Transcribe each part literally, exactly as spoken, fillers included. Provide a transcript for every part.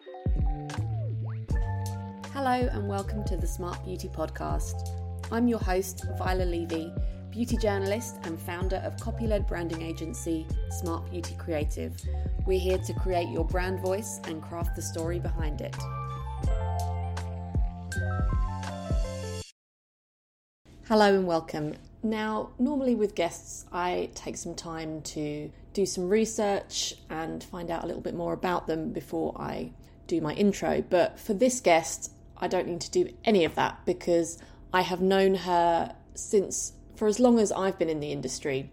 Hello and welcome to the Smart Beauty Podcast. I'm your host, Viola Levy, beauty journalist and founder of copy-led branding agency Smart Beauty Creative. We're here to create your brand voice and craft the story behind it. Hello and welcome. Now, normally with guests, I take some time to do some research and find out a little bit more about them before I do my intro. But for this guest, I don't need to do any of that because I have known her since for as long as I've been in the industry.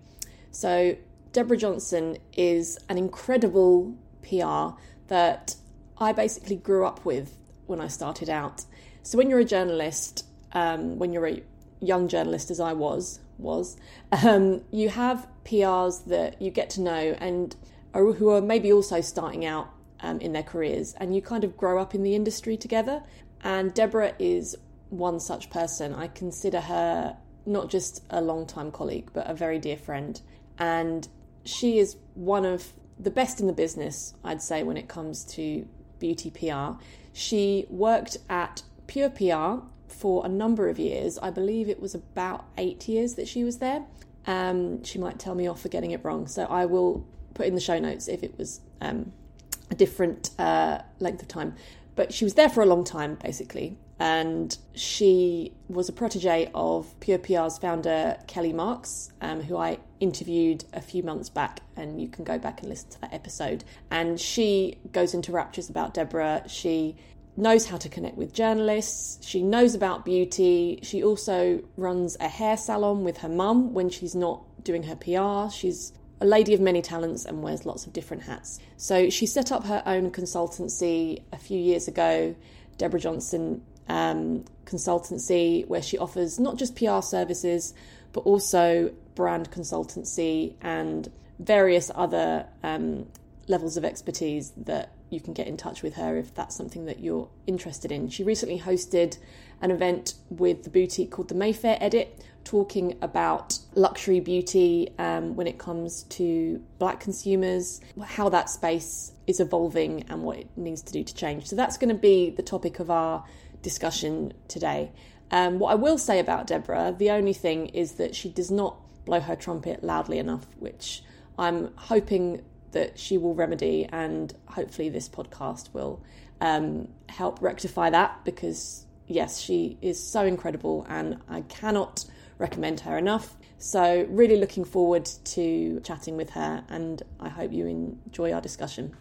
So Deborah Johnson is an incredible P R that I basically grew up with when I started out. So when you're a journalist, um, when you're a young journalist as I was, was um, you have P Rs that you get to know and are, who are maybe also starting out um, in their careers, and you kind of grow up in the industry together. And Deborah is one such person. I consider her not just a long-time colleague, but a very dear friend. And she is one of the best in the business, I'd say, when it comes to beauty P R. She worked at Pure P R for a number of years. I believe it was about eight years that she was there. Um, she might tell me off for getting it wrong. So I will put in the show notes if it was um, a different uh, length of time. But she was there for a long time, basically. And she was a protege of Pure P R's founder, Kelly Marks, um, who I interviewed a few months back. And you can go back and listen to that episode. And she goes into raptures about Deborah. She knows how to connect with journalists. She knows about beauty. She also runs a hair salon with her mum when she's not doing her P R. She's a lady of many talents and wears lots of different hats. So she set up her own consultancy a few years ago, Deborah Johnson um, Consultancy, where she offers not just P R services, but also brand consultancy and various other um, levels of expertise that you can get in touch with her if that's something that you're interested in. She recently hosted an event with the boutique called the Mayfair Edit, talking about luxury beauty um, when it comes to Black consumers, how that space is evolving and what it needs to do to change. So that's going to be the topic of our discussion today. Um, what I will say about Deborah, the only thing is that she does not blow her trumpet loudly enough, which I'm hoping that she will remedy, and hopefully this podcast will um, help rectify that, because yes, she is so incredible and I cannot recommend her enough. So really looking forward to chatting with her, and I hope you enjoy our discussion.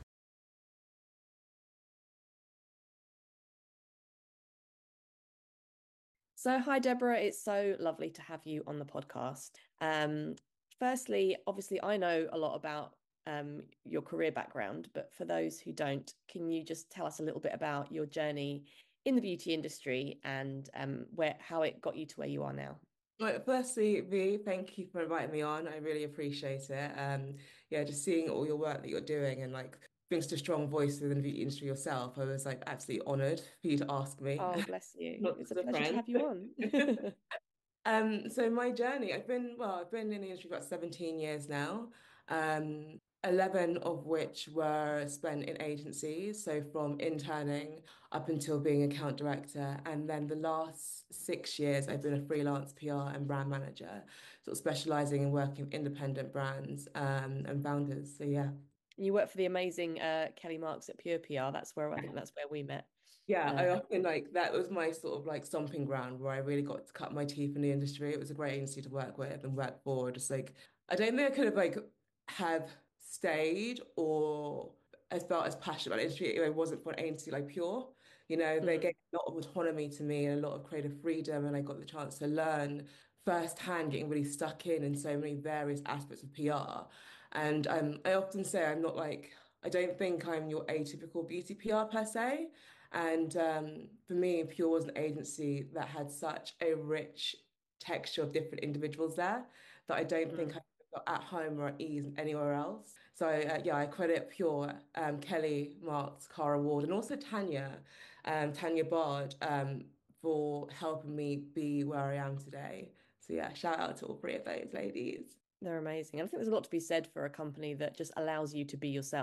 So hi Deborah, it's so lovely to have you on the podcast. Um, firstly, obviously I know a lot about um, your career background, but for those who don't, can you just tell us a little bit about your journey in the beauty industry and um, where how it got you to where you are now? Right, firstly, V, thank you for inviting me on. I really appreciate it. Um, yeah, just seeing all your work that you're doing and like being such a strong voice within the beauty industry yourself, I was like absolutely honoured for you to ask me. Oh, bless you. Not It's just a a pleasure to friend. have you on. Um, so my journey, I've been, well, I've been in the industry for about seventeen years now. Um, eleven of which were spent in agencies, so from interning up until being account director. And then the last six years, I've been a freelance P R and brand manager, sort of specializing in working with independent brands um, and founders. So yeah. You work for the amazing uh, Kelly Marks at Pure P R. That's where I think that's where we met. Yeah, Uh, I often like that was my sort of like stomping ground where I really got to cut my teeth in the industry. It was a great agency to work with and work for. Just like I don't think I could have like have stayed or as felt as passionate about the industry if it wasn't for an agency like Pure. You know, they mm. gave a lot of autonomy to me and a lot of creative freedom, and I got the chance to learn firsthand, getting really stuck in in so many various aspects of P R. And um, I often say I'm not like I don't think I'm your atypical beauty P R per se. And um, for me, Pure was an agency that had such a rich texture of different individuals there that I don't think Mm. I felt at home or at ease anywhere else. So uh, yeah, I credit Pure, um, Kelly, Marks, Cara Ward, and also Tanya, um, Tanya Bard, um, for helping me be where I am today. So yeah, shout out to all three of those ladies. They're amazing. And I think there's a lot to be said for a company that just allows you to be yourself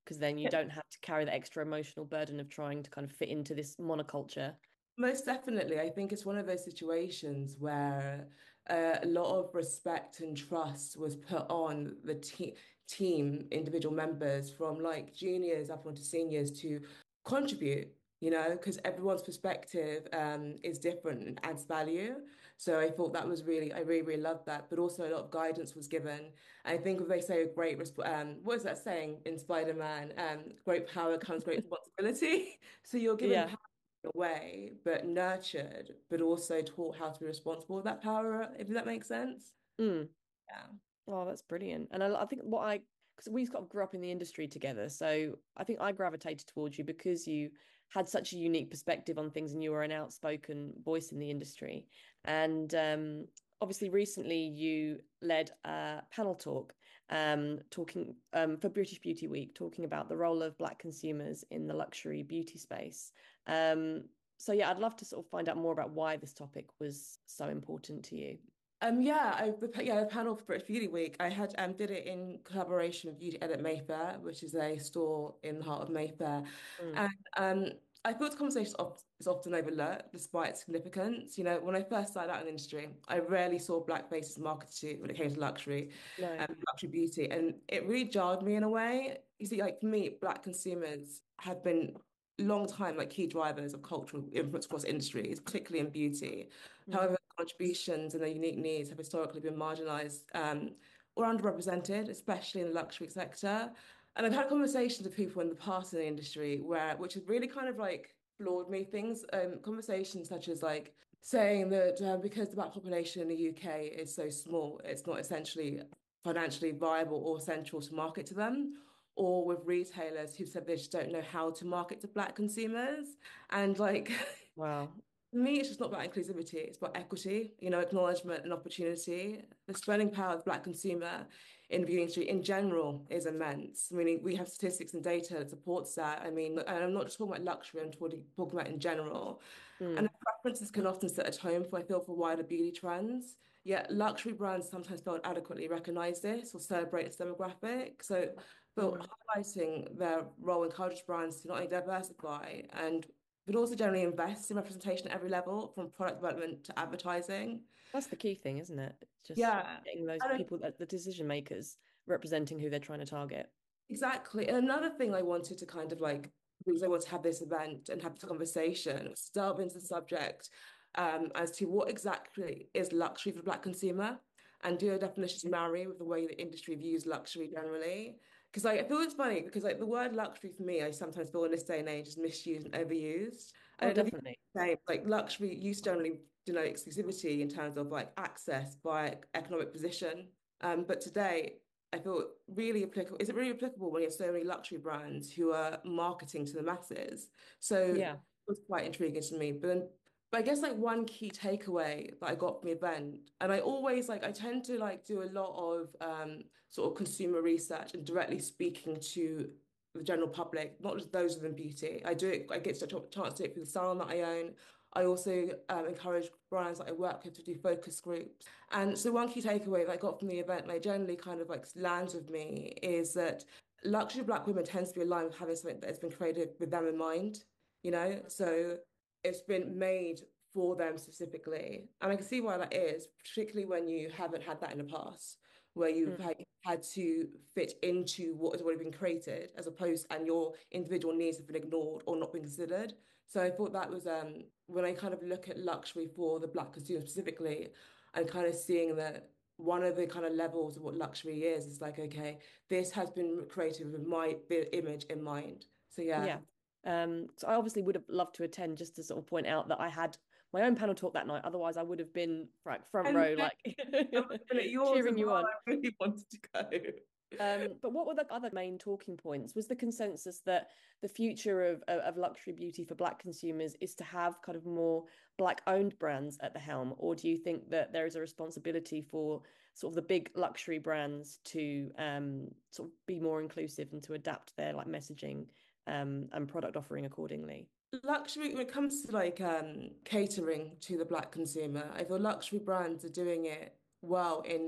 because then you don't have to carry the extra emotional burden of trying to kind of fit into this monoculture. Most definitely. I think it's one of those situations where uh, a lot of respect and trust was put on the te team, individual members from like juniors up onto seniors to contribute, you know, because everyone's perspective um, is different and adds value. So I thought that was really, I really, really loved that. But also a lot of guidance was given. I think if they say great, resp um, what is that saying in Spider-Man? Um, great power comes great responsibility. So you're given Yeah. power way, but nurtured, but also taught how to be responsible with that power, if that makes sense. Mm. Yeah. Oh, that's brilliant. And I, I think what I, because we sort of grew up in the industry together. So I think I gravitated towards you because you had such a unique perspective on things and you were an outspoken voice in the industry. And um, obviously, recently you led a panel talk um, talking um, for British Beauty Week, talking about the role of Black consumers in the luxury beauty space. Um, so, yeah, I'd love to sort of find out more about why this topic was so important to you. Um, yeah, I the, yeah, the panel for British Beauty Week, I had um did it in collaboration with Beauty Edit Mayfair, which is a store in the heart of Mayfair. Mm. And um I feel the conversation is of- is often overlooked despite its significance. You know, when I first started out in the industry, I rarely saw black faces marketed to when it came to luxury, No. um, luxury beauty. And it really jarred me in a way. You see, like for me, black consumers have been long time like key drivers of cultural influence across industries, particularly in beauty. Mm. However, contributions and their unique needs have historically been marginalized um, or underrepresented, especially in the luxury sector. And I've had conversations with people in the past in the industry where, which has really kind of like floored me things, um, conversations such as like saying that uh, because the black population in the U K is so small, it's not essentially financially viable or central to market to them. Or with retailers who said they just don't know how to market to black consumers. And like Wow. For me, it's just not about inclusivity, it's about equity, you know, acknowledgement and opportunity. The spending power of the Black consumer in the beauty industry in general is immense. I mean, we have statistics and data that supports that. I mean, and I'm not just talking about luxury, I'm talking, talking about in general. And the Mm. preferences can often set a tone for, I feel, for wider beauty trends. Yet luxury brands sometimes don't adequately recognize this or celebrate its demographic. So, but Mm. highlighting their role encourages brands to not only diversify and but also generally invest in representation at every level, from product development to advertising. That's the key thing, isn't it? It's just Yeah, getting those and people, that the decision makers, representing who they're trying to target. exactly. And another thing I wanted to kind of like, because I want to have this event and have this conversation, was to delve into the subject um, as to what exactly is luxury for the Black consumer and do a definition to marry with the way the industry views luxury generally. Because like, I feel it's funny because like the word luxury for me, I sometimes feel in this day and age is misused and overused. I Oh, don't know if you definitely. say like luxury used to generally denote exclusivity in terms of like access by economic position. Um, but today I feel really applicable. Is it really applicable when you have so many luxury brands who are marketing to the masses? So it Yeah, was quite intriguing to me. But then, but I guess like one key takeaway that I got from the event, and I always like I tend to like do a lot of um sort of consumer research and directly speaking to the general public, not just those within beauty. I do it, I get a chance to do it for the salon that I own. I also um, encourage brands that I work with to do focus groups. And so one key takeaway that I got from the event, and I generally kind of like lands with me, is that luxury Black women tends to be aligned with having something that has been created with them in mind, you know? So it's been made for them specifically. And I can see why that is, particularly when you haven't had that in the past, where you've mm, had, had to fit into what has already been created, as opposed and your individual needs have been ignored or not been considered. So I thought that was um when I kind of look at luxury for the Black consumer specifically, and kind of seeing that one of the kind of levels of what luxury is is like, okay, this has been created with my the image in mind. So yeah. yeah. Um, so I obviously would have loved to attend just to sort of point out that I had my own panel talk that night. Otherwise, I would have been like front And row, then like I must have been at yours as cheering you well. on. I really wanted to go. Um, but what were the other main talking points? Was the consensus that the future of, of, of luxury beauty for Black consumers is to have kind of more Black-owned brands at the helm, or do you think that there is a responsibility for sort of the big luxury brands to um, sort of be more inclusive and to adapt their like messaging um, and product offering accordingly? Luxury, when it comes to like um catering to the Black consumer, I feel luxury brands are doing it well in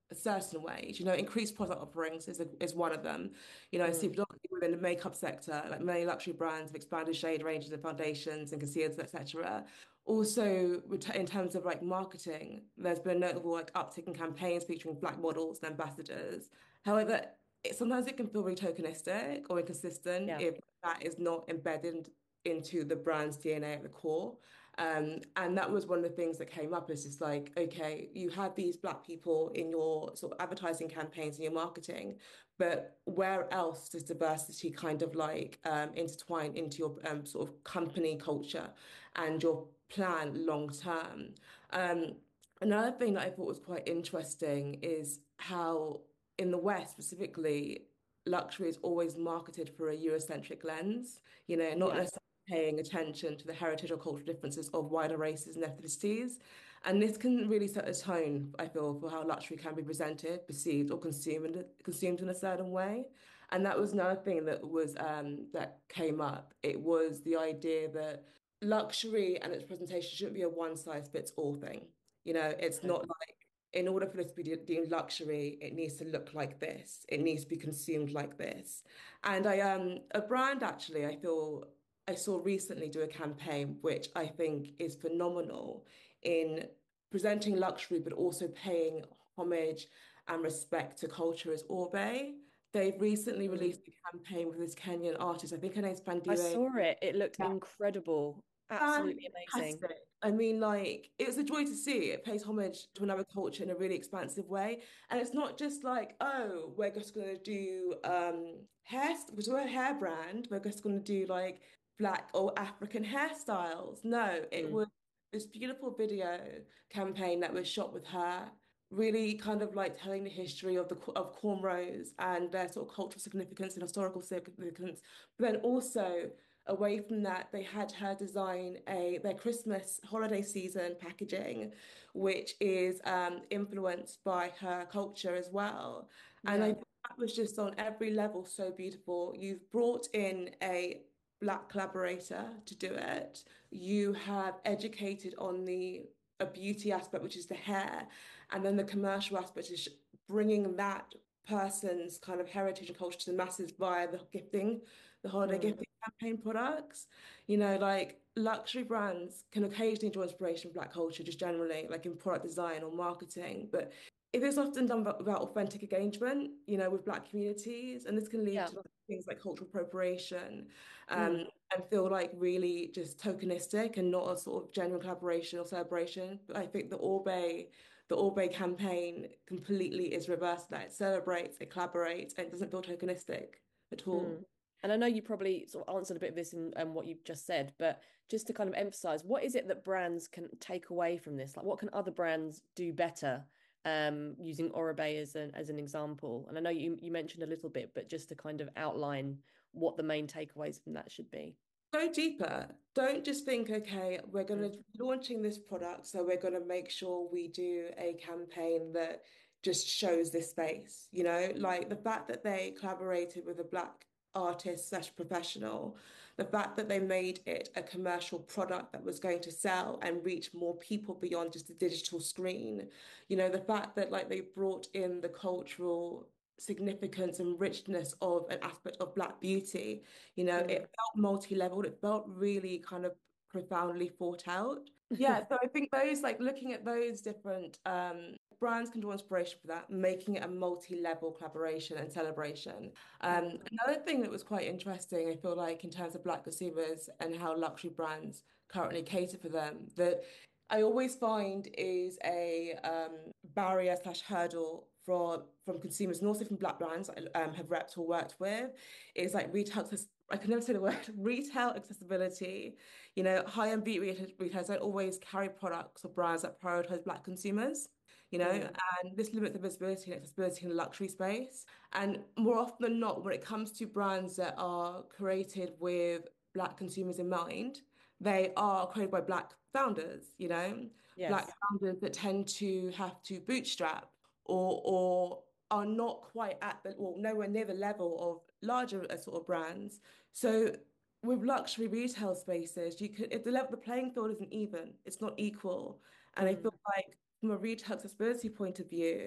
certain ways. You know, increased product offerings is a, is one of them. You know, I see Mm. predominantly within the makeup sector, like many luxury brands have expanded shade ranges and foundations and concealers, et cetera. Also, in terms of like marketing, there's been a notable like uptick in campaigns featuring black models and ambassadors. However, it, sometimes it can feel really tokenistic or inconsistent Yeah. if that is not embedded into the brand's D N A at the core. Um, and that was one of the things that came up is just like, okay, you have these black people in your sort of advertising campaigns and your marketing, but where else does diversity kind of like um, intertwine into your um, sort of company culture and your plan long term? Um, another thing that I thought was quite interesting is how in the West specifically, luxury is always marketed for a Eurocentric lens, you know, not Yeah. necessarily paying attention to the heritage or cultural differences of wider races and ethnicities. And this can really set a tone, I feel, for how luxury can be presented, perceived, or consumed consumed in a certain way. And that was another thing that was um, that came up. It was the idea that luxury and its presentation shouldn't be a one size fits all thing. You know, it's No. not like in order for this to be de- deemed luxury, it needs to look like this. It needs to be consumed like this. And I um a brand actually, I feel I saw recently do a campaign which I think is phenomenal in presenting luxury, but also paying homage and respect to culture as Orbe. They've recently released Mm. a campaign with this Kenyan artist. I think her name's I Bandiwe. saw it. It looked incredible. Absolutely amazing. Fantastic. I mean, like, it was a joy to see. It pays homage to another culture in a really expansive way. And it's not just like, oh, we're just going to do um hair, because we're a hair brand, we're just going to do like black or African hairstyles. No, it Mm. was this beautiful video campaign that was shot with her, really kind of like telling the history of the of cornrows and their sort of cultural significance and historical significance, but then also away from that, they had her design a their Christmas holiday season packaging, which is um, influenced by her culture as well. And I Yeah. think that was just on every level so beautiful. You've brought in a black collaborator to do it. You have educated on the a beauty aspect, which is the hair, and then the commercial aspect is bringing that person's kind of heritage and culture to the masses via the gifting, the holiday Mm. gifting campaign products. You know, like luxury brands can occasionally draw inspiration from Black culture, just generally, like in product design or marketing. But it is often done without, without authentic engagement, you know, with Black communities. And this can lead Yeah. to like, things like cultural appropriation, um, Mm. and feel like really just tokenistic and not a sort of genuine collaboration or celebration. But I think the Orbe, the Orbe campaign completely is reversed that. It celebrates, it collaborates, and it doesn't feel tokenistic at all. Mm. And I know you probably sort of answered a bit of this in um, what you've just said, but just to kind of emphasize, what is it that brands can take away from this? Like, what can other brands do better? Um, using Oribe as an as an example. And I know you you mentioned a little bit, but just to kind of outline what the main takeaways from that should be. Go deeper. Don't just think, okay, we're going Mm. to be launching this product, so we're going to make sure we do a campaign that just shows this space. You know, like the fact that they collaborated with a black artist slash professional, the fact that they made it a commercial product that was going to sell and reach more people beyond just the digital screen. You know, the fact that like they brought in the cultural significance and richness of an aspect of Black beauty. You know, it Mm. felt multi-leveled. It felt really kind of profoundly thought out. Yeah, so I think those like looking at those different um, brands can draw inspiration for that, making it a multi-level collaboration and celebration. Um, Mm. another thing that was quite interesting, I feel like in terms of Black consumers and how luxury brands currently cater for them, that I always find is a um, barrier slash hurdle from from consumers and also from Black brands I um, have repped or worked with is like retail access. I can never say the word retail accessibility. You know, high-end beauty retailers don't always carry products or brands that prioritize Black consumers. You know, Mm. and this limits the visibility and accessibility in the luxury space. And more often than not, when it comes to brands that are created with Black consumers in mind, they are created by Black founders, you know, Black Yes. founders that tend to have to bootstrap or or are not quite at the or nowhere near the level of larger uh, sort of brands. So with luxury retail spaces, you could if the level the playing field isn't even, it's not equal. And I feel Mm. like from a retail accessibility point of view,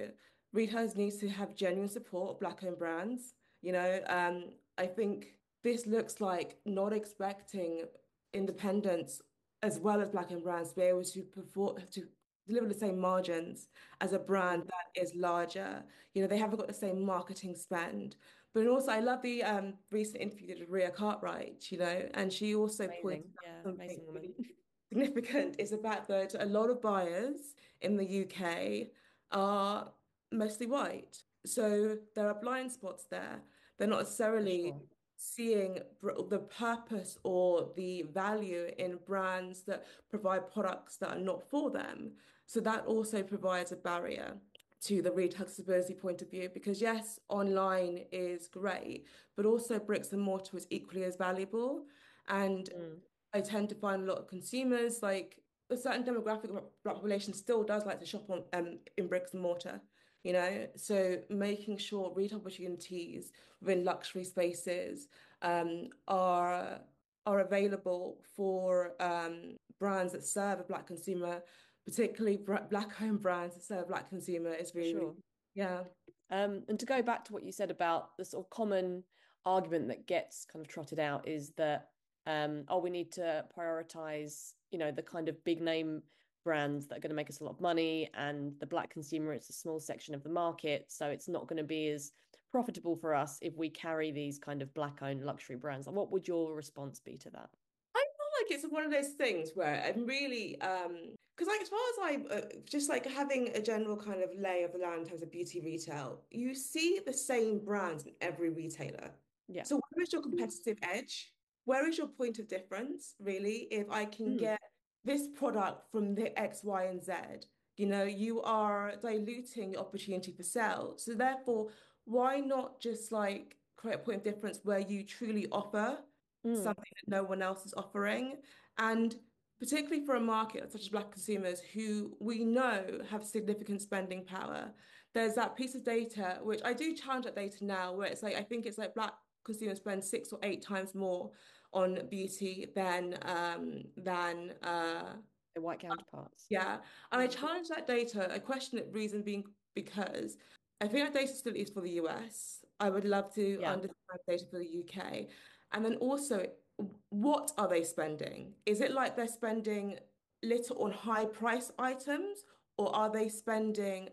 retailers need to have genuine support of Black-owned brands. You know, um, I think this looks like not expecting independents as well as Black-owned brands to be able to perform to deliver the same margins as a brand Mm, that is larger. You know, they haven't got the same marketing spend. But also, I love the um, recent interview with Rhea Cartwright, you know, and she also pointed amazing. out Yeah, something amazing woman. really significant is the fact that a lot of buyers in the U K are mostly white. So there are blind spots there. They're not For necessarily sure. seeing br- the purpose or the value in brands that provide products that are not for them. So that also provides a barrier to the retail accessibility point of view because yes, online is great, but also bricks and mortar is equally as valuable. And Mm, I tend to find a lot of consumers, like a certain demographic of the Black population still does like to shop on um in bricks and mortar, you know? So making sure retail opportunities within luxury spaces um are are available for um brands that serve a Black consumer, particularly bra Black-owned brands that serve a Black consumer is for really, really, sure. yeah. Um, and to go back to what you said about the sort of common argument that gets kind of trotted out is that, um, oh, we need to prioritize, you know, the kind of big name brands that are going to make us a lot of money, and the Black consumer, it's a small section of the market, so it's not going to be as profitable for us if we carry these kind of Black owned luxury brands. Like, what would your response be to that? I feel like it's one of those things where I'm really um because like as far as I uh, just like having a general kind of lay of the land in terms of beauty retail, you see the same brands in every retailer. Yeah. So where is your competitive edge? Where is your point of difference, really? If I can Mm, get this product from the X, Y, and Z, you know, you are diluting your opportunity for sale. So therefore, why not just like create a point of difference where you truly offer mm, something that no one else is offering. And particularly for a market such as Black consumers who we know have significant spending power, there's that piece of data, which I do challenge that data now, where it's like, I think it's like Black consumers spend six or eight times more on beauty than um, than uh, the white counterparts. yeah, and I Mm, challenge that data. I question it, reason being because I think that data still is for the U S. I would love to yeah. understand data for the U K. And then also, what are they spending? Is it like they're spending little on high price items, or are they spending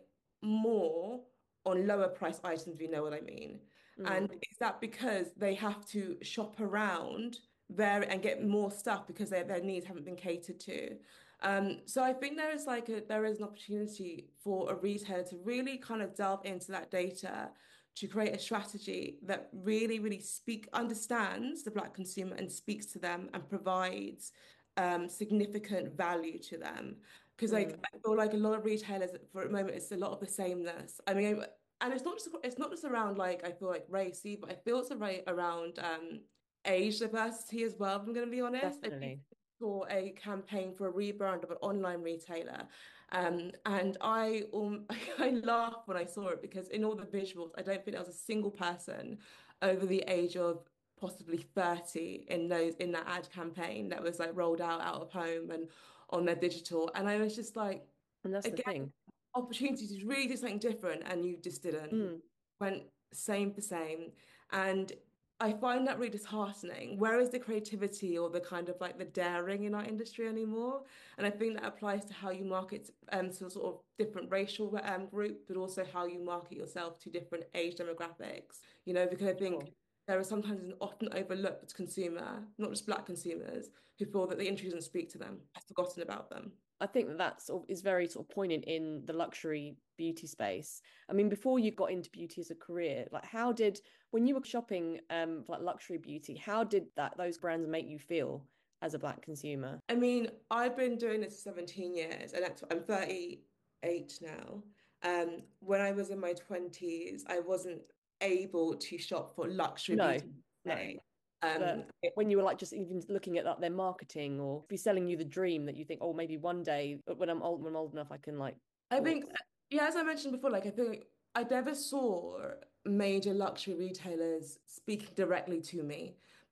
more on lower price items, if you know what I mean? And Mm, is that because they have to shop around there and get more stuff because their, their needs haven't been catered to? Um, so I think there is like a there is an opportunity for a retailer to really kind of delve into that data to create a strategy that really, really speak understands the Black consumer and speaks to them and provides um, significant value to them. Because like mm. I feel like a lot of retailers for a moment it's a lot of the sameness. I mean, and it's not just it's not just around like I feel like racy, but I feel it's a around um, age diversity as well. If I'm going to be honest. I Definitely. for a campaign for a rebrand of an online retailer. Um, and I um, I laughed when I saw it because in all the visuals, I don't think there was a single person over the age of possibly thirty in those in that ad campaign that was like rolled out out of home and on their digital. And I was just like, And that's the again, thing. opportunity to really do something different, and you just didn't. Mm. Went same for same. And I find that really disheartening. Where is the creativity or the kind of like the daring in our industry anymore? And I think that applies to how you market um, to sort of different racial um, groups, but also how you market yourself to different age demographics. You know, because I think Sure. there is sometimes an often overlooked consumer, not just Black consumers, who feel that the industry doesn't speak to them, has forgotten about them. I think that that sort of is very sort of poignant in the luxury beauty space. I mean, before you got into beauty as a career, like how did when you were shopping um for like luxury beauty, how did that those brands make you feel as a black consumer? I mean, I've been doing this for seventeen years and that's, I'm thirty-eight now. Um, when I was in my twenties, I wasn't able to shop for luxury No, beauty. no. Today. Um, But when you were like just even looking at like, their marketing or be selling you the dream that you think, oh, maybe one day when I'm old, when I'm old enough, I can like I think, walk. yeah, as I mentioned before, like I think I never saw major luxury retailers speaking directly to me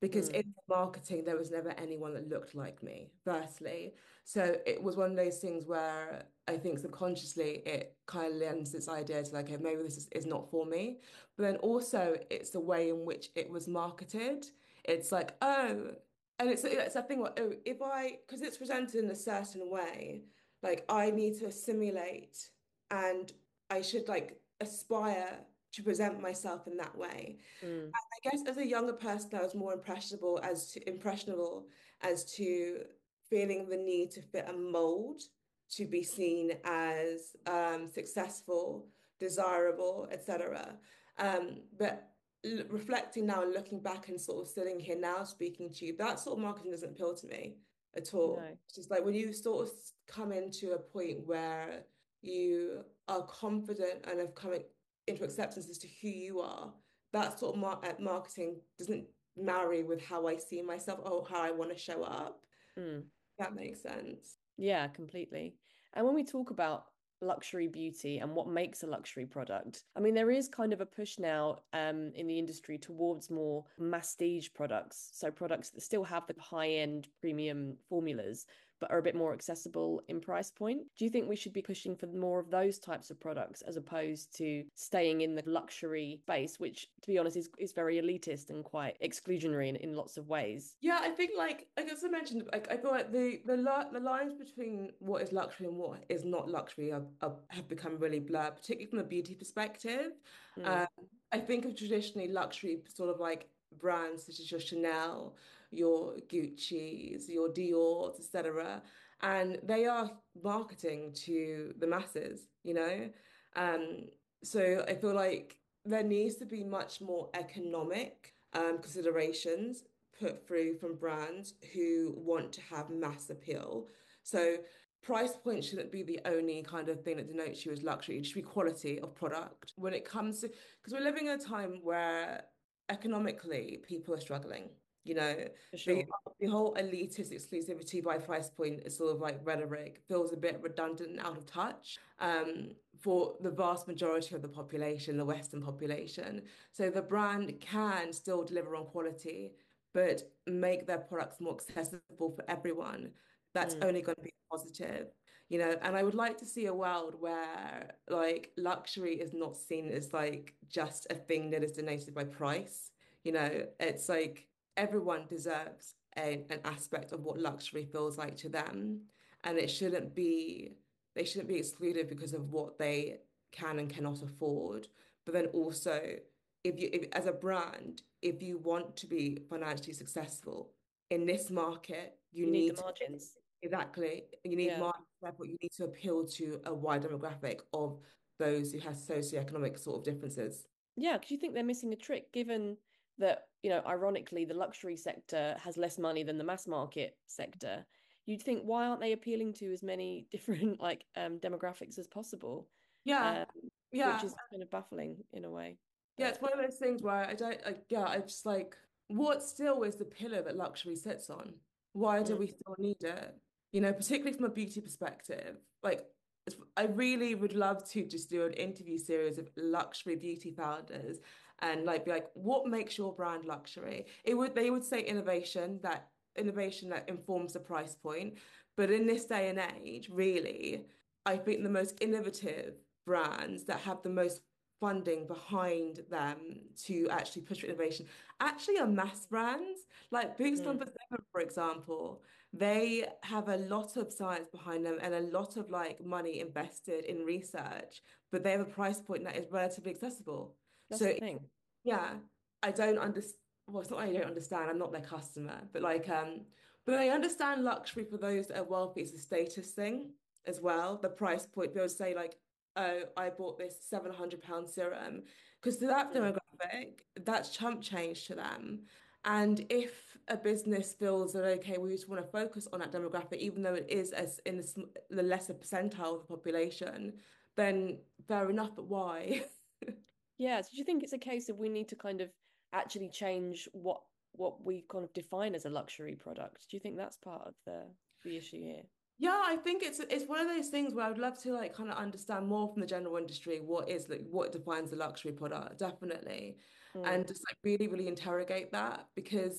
because in Mm, the marketing there was never anyone that looked like me, firstly. So it was one of those things where I think subconsciously it kind of lends this idea to like, okay, maybe this is, is not for me. But then also it's the way in which it was marketed. It's like, oh, and it's it's that thing where, oh, if I, because it's presented in a certain way, like I need to assimilate and I should like aspire to present myself in that way. mm, I guess as a younger person, I was more impressionable as to impressionable as to feeling the need to fit a mold to be seen as um, successful, desirable, et cetera. Um, but l- reflecting now and looking back and sort of sitting here now speaking to you, that sort of marketing doesn't appeal to me at all. no. It's just like when you sort of come into a point where you are confident and have come into acceptance as to who you are, that sort of mar uh, marketing doesn't marry with how I see myself or how I want to show up. Mm. That makes sense. Yeah, completely. And when we talk about luxury beauty and what makes a luxury product, I mean, there is kind of a push now um, in the industry towards more masstige products. So products that still have the high-end premium formulas, but are a bit more accessible in price point. Do you think we should be pushing for more of those types of products as opposed to staying in the luxury space, which, to be honest, is, is very elitist and quite exclusionary in, in lots of ways? Yeah, I think like I guess I mentioned, like I feel like the the li the lines between what is luxury and what is not luxury are, are, have become really blurred, particularly from a beauty perspective. Um, Mm, I think of traditionally luxury sort of like brands such as your Chanel, your Gucci's, your Dior's, et cetera. And they are marketing to the masses, you know? Um, so I feel like there needs to be much more economic um, considerations put through from brands who want to have mass appeal. So price point shouldn't be the only kind of thing that denotes you as luxury. It should be quality of product. When it comes to, because we're living in a time where economically people are struggling. You know, for the sure. the whole elitist exclusivity by price point is sort of like rhetoric, feels a bit redundant and out of touch um, for the vast majority of the population, the Western population. So the brand can still deliver on quality but make their products more accessible for everyone, that's Mm. only going to be positive, you know. And I would like to see a world where like luxury is not seen as like just a thing that is denoted by price. You know, it's like everyone deserves a, an aspect of what luxury feels like to them, and it shouldn't be they shouldn't be excluded because of what they can and cannot afford. But then also if you if, as a brand, if you want to be financially successful in this market, you You need the need to margins. exactly you need Yeah. market level, you need to appeal to a wide demographic of those who have socioeconomic sort of differences. Yeah, because you think they're missing a trick, given that, you know, ironically, the luxury sector has less money than the mass market sector. You'd think, why aren't they appealing to as many different like um, demographics as possible? Yeah, Um, which yeah. is kind of baffling in a way. Yeah, it's But one of those things where I don't, like, yeah, I just like, what still is the pillar that luxury sits on? Why do mm, we still need it? You know, particularly from a beauty perspective. Like, it's- I really would love to just do an interview series of luxury beauty founders and like be like, what makes your brand luxury? It would, they would say innovation, that innovation that informs the price point. But in this day and age, really, I think the most innovative brands that have the most funding behind them to actually push for innovation actually are mass brands like Boots mm, Number Seven, for example. They have a lot of science behind them and a lot of like money invested in research, but they have a price point that is relatively accessible. that's the So thing. yeah, I don't understand. Well, it's not that I don't understand. I'm not their customer, but like, um, but I understand luxury for those that are wealthy is a status thing as well. The price point, they would say like, oh, I bought this seven hundred pound serum because to that Mm. demographic, that's chump change to them. And if a business feels that okay, we just want to focus on that demographic, even though it is as in the, sm- the lesser percentile of the population, then fair enough. But why? Yeah. So do you think it's a case of we need to kind of actually change what what we kind of define as a luxury product? Do you think that's part of the the issue here? Yeah, I think it's it's one of those things where I would love to like kind of understand more from the general industry what is like what defines a luxury product, definitely. And Mm, just like really, really interrogate that because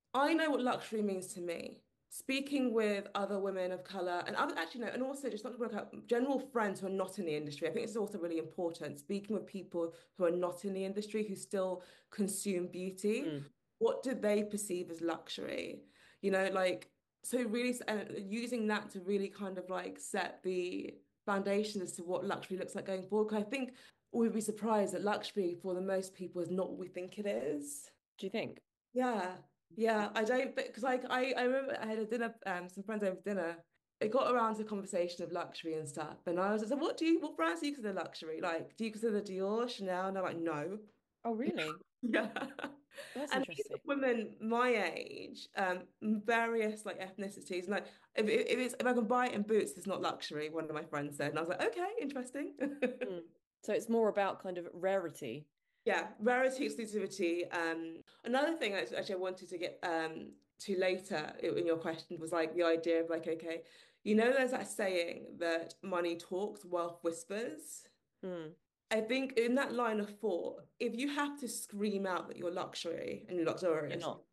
I know what luxury means to me. Speaking with other women of color and other, actually, no, and also just not to work out general friends who are not in the industry. I think this is also really important. Speaking with people who are not in the industry, who still consume beauty, Mm. what do they perceive as luxury? You know, like, so really, and using that to really kind of like set the foundation as to what luxury looks like going forward. 'Cause I think we'd be surprised that luxury for the most people is not what we think it is. Do you think? Yeah, yeah. I don't because like I I remember I had a dinner um some friends over for dinner. It got around to the conversation of luxury and stuff, and I was like, so what do you what brands do you consider luxury? Like, do you consider Dior, Chanel? And they're like, no. Oh, really? Yeah. That's And these are interesting. women my age, um, various like ethnicities. And like if, if if it's if I can buy it in Boots, it's not luxury, one of my friends said. And I was like, okay, interesting. Mm. So it's more about kind of rarity. Yeah, rarity, exclusivity. Um, another thing actually, actually I wanted to get um to later in your question was like the idea of like, okay, you know, there's that saying that money talks, wealth whispers. Mm. I think in that line of thought, if you have to scream out that you're luxury and you're You're luxurious, not.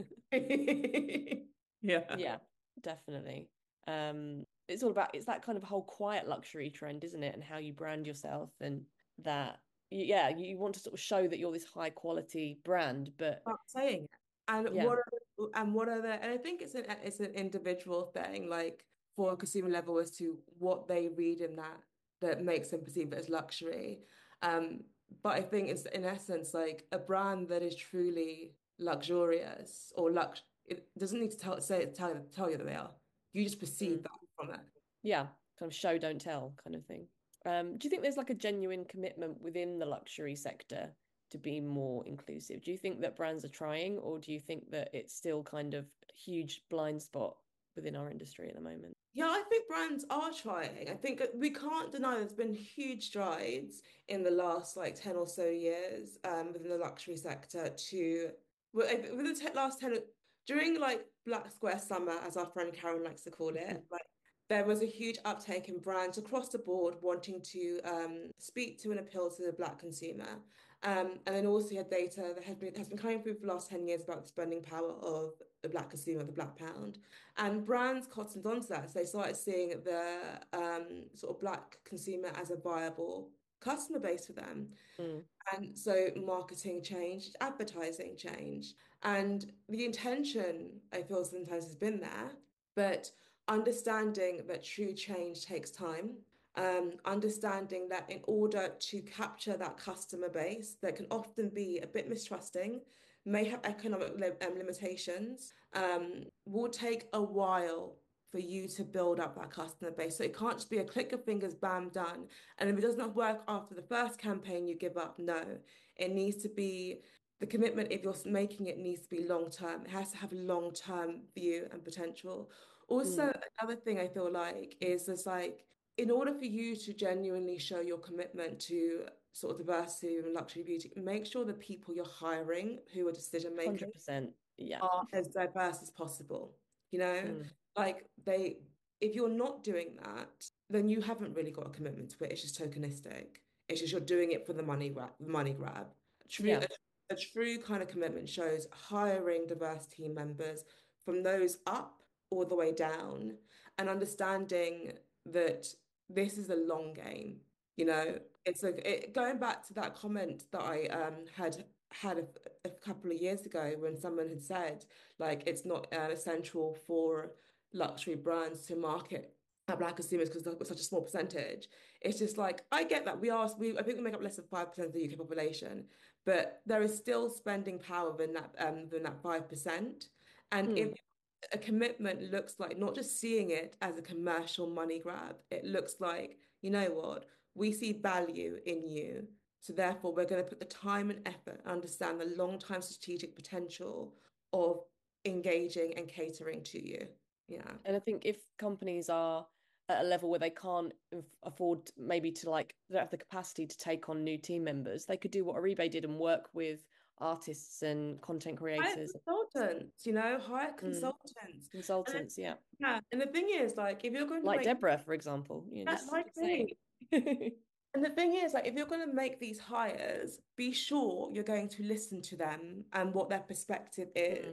yeah. Yeah, definitely. Um, it's all about it's that kind of whole quiet luxury trend, isn't it? And how you brand yourself and that yeah, you want to sort of show that you're this high quality brand, but Start saying it. And yeah. what are, and what are the and I think it's an it's an individual thing, like for a consumer level as to what they read in that that makes them perceive it as luxury. Um, but I think it's in essence like a brand that is truly luxurious or lux it doesn't need to tell say tell you tell you that they are. You just perceive Mm. that from it. Yeah, kind of show don't tell kind of thing. Um, do you think there's like a genuine commitment within the luxury sector to be more inclusive? Do you think that brands are trying, or do you think that it's still kind of a huge blind spot within our industry at the moment? Yeah, I think brands are trying. I think we can't deny there's been huge strides in the last like ten or so years um, within the luxury sector to well, within the te- last ten during like Black Square Summer, as our friend Karen likes to call it, like there was a huge uptake in brands across the board wanting to um, speak to and appeal to the Black consumer. Um, and then also you had data that has been has been coming through for the last ten years about the spending power of the Black consumer, the Black pound. And brands cottoned onto that. So they started seeing the um, sort of Black consumer as a viable customer base for them. Mm, And so marketing changed, advertising changed. And the intention, I feel sometimes has been there, but understanding that true change takes time. Um, understanding that in order to capture that customer base that can often be a bit mistrusting, may have economic li um, limitations, um, will take a while for you to build up that customer base. So it can't just be a click of fingers, bam, done. And if it does not work after the first campaign, you give up. No, it needs to be the commitment. If you're making it, needs to be long term. It has to have a long term view and potential. Also, mm, another thing I feel like is there's like, in order for you to genuinely show your commitment to sort of diversity and luxury beauty, make sure the people you're hiring who are decision makers one hundred percent. Yeah. are as diverse as possible. You know, Mm, like they, if you're not doing that, then you haven't really got a commitment to it. It's just tokenistic. It's just you're doing it for the money grab, money grab. True, yeah. a, a true kind of commitment shows hiring diverse team members from those up all the way down and understanding that this is a long game. You know, it's like it, going back to that comment that I um had had a, a couple of years ago when someone had said like it's not uh, essential for luxury brands to market at Black consumers because they've got such a small percentage. It's just like I get that we are we I think we make up less than five percent of the U K population, but there is still spending power within that um within that five percent. And if Mm. a commitment looks like not just seeing it as a commercial money grab, it looks like, you know what, we see value in you. So therefore, we're going to put the time and effort and understand the long-term strategic potential of engaging and catering to you. Yeah. And I think if companies are at a level where they can't aff- afford maybe to like they don't have the capacity to take on new team members, they could do what Ariba did and work with artists and content Hire creators. consultants, you know, hire Mm. consultants. And then, Consultants, yeah. yeah, and the thing is, like, if you're going to Like make Deborah, for example, you know, that just, like just saying. me, and the thing is, like, if you're going to make these hires, be sure you're going to listen to them and what their perspective is. Mm.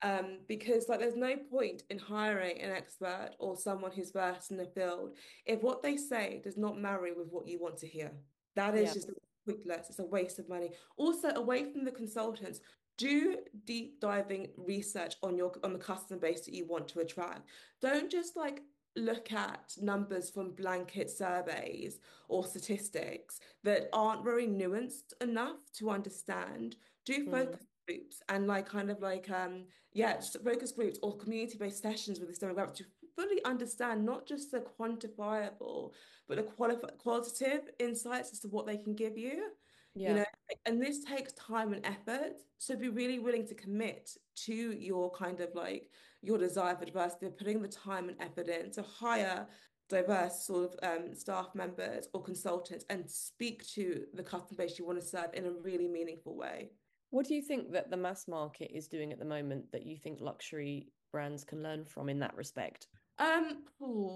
Um, because like there's no point in hiring an expert or someone who's versed in the field if what they say does not marry with what you want to hear. That is Yeah. just pointless. It's a waste of money. Also, away from the consultants, do deep diving research on your on the customer base that you want to attract. Don't just like look at numbers from blanket surveys or statistics that aren't very nuanced enough to understand. Do Mm. focus groups and like kind of like um yeah, just focus groups or community-based sessions with this demographic to fully understand not just the quantifiable, but the quali qualitative insights as to what they can give you. You Yeah. know, and this takes time and effort. So be really willing to commit to your kind of like your desire for diversity, putting the time and effort in to hire diverse sort of um, staff members or consultants and speak to the customer base you want to serve in a really meaningful way. What do you think that the mass market is doing at the moment that you think luxury brands can learn from in that respect? Um,